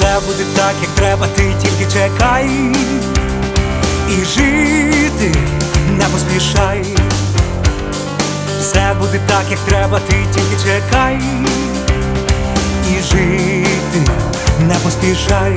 Все буде так, як треба, ти тільки чекай. І жити не поспішай. Все буде так, як треба, ти тільки чекай. І жити не поспішай.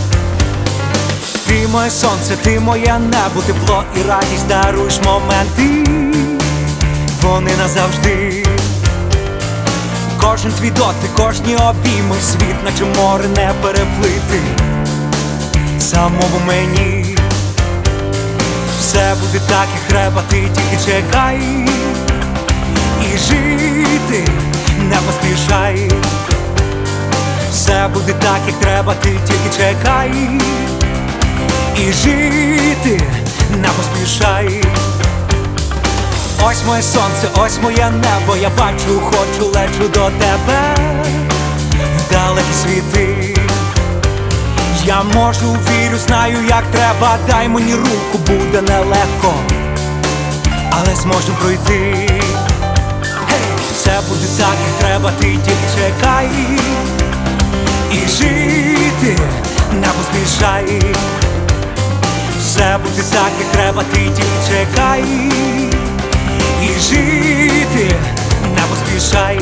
Ти моє сонце, ти моє небо, тепло і радість даруєш моменти. Вони назавжди. Кожен твій дотик, кожні обійми, світ, наче море не переплити. Самому мені все буде так, як треба, ти тільки чекай. І жити не поспішай. Все буде так, як треба, ти тільки чекай. І жити не поспішай. Ось моє сонце, ось моє небо, я бачу, хочу, лечу до тебе в далекі світи. Я можу, вірю, знаю, як треба. Дай мені руку, буде нелегко, але зможемо пройти. Все буде так, як треба, ти тільки чекай. І жити не поспішай. Все буде так, як треба, ти тільки чекай. І жити не поспішай.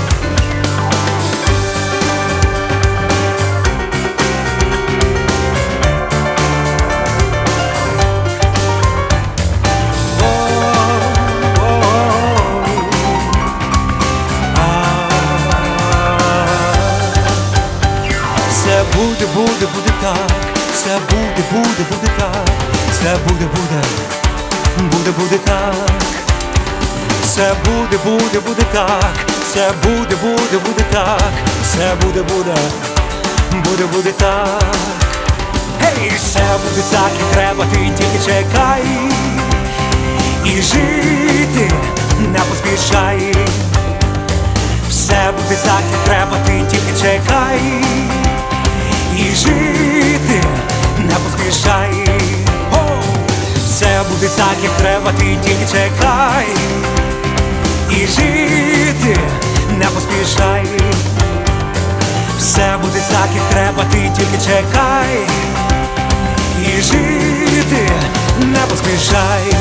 Все буде, буде, буде так. Все буде, буде, буде так. Все буде, буде, буде, буде так. Все буде, буде, буде так. Все буде, буде, буде так. Все буде, буде, буде, буде так. Гей, все буде так, як треба, ти тільки чекай. І жити не поспішай. Все буде так, як треба, ти тільки чекай. І жити не поспішай. Все буде так, як треба, ти тільки чекай. І жити не поспішай. Все буде так, як треба, ти тільки чекай. І жити не поспішай.